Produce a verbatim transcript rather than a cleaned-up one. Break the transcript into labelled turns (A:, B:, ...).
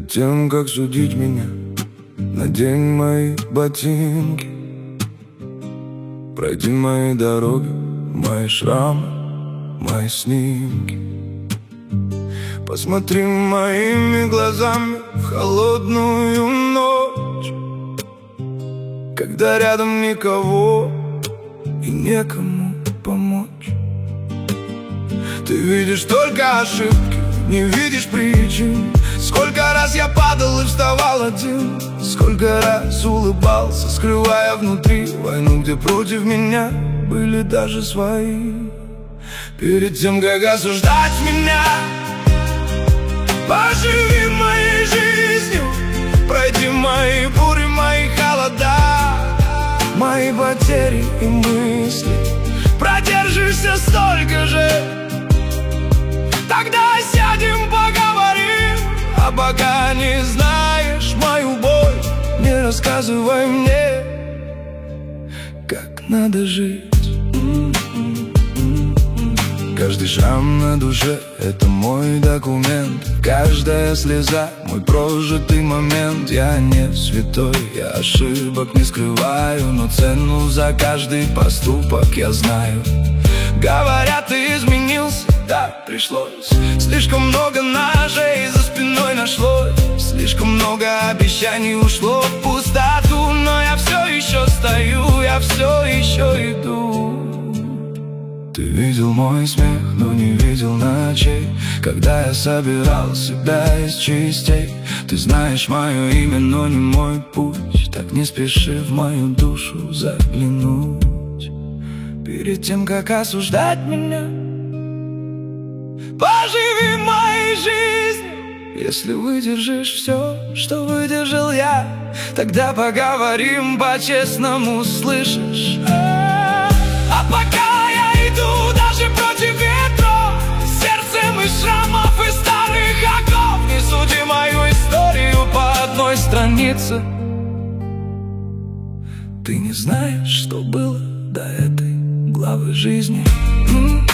A: тем, как судить меня, надень мои ботинки. Пройди мои дороги, мои шрамы, мои снимки. Посмотри моими глазами в холодную ночь, когда рядом никого и некому помочь. Ты видишь только ошибки, не видишь причин. Сколько раз я падал и вставал один, сколько раз улыбался, скрывая внутри войну, где против меня были даже свои. Перед тем, как осуждать меня, поживи моей жизнью, пройди мои бури, мои холода, мои потери и мысли. Продержишься столько же, тогда сядем, поговорим. А пока не знаешь мою боль, не рассказывай мне, как надо жить. Каждый шрам на душе — это мой документ, каждая слеза — мой прожитый момент. Я не святой, я ошибок не скрываю, но цену за каждый поступок я знаю. Говорят, ты изменился, да, пришлось. Слишком много ножей за спиной нашлось, слишком много обещаний ушло в пустоту. Но я все еще стою, я все еще иду. Ты видел мой смех, но не видел ночей, когда я собирал себя из частей. Ты знаешь мое имя, но не мой путь, так не спеши в мою душу заглянуть. Перед тем, как осуждать меня, поживи моей жизнью. Если выдержишь все, что выдержал я, тогда поговорим по-честному, слышишь? А пока я иду даже против ветра, сердцем из шрамов и старых оков, не суди мою историю по одной странице. Ты не знаешь, что было до этой главы жизни.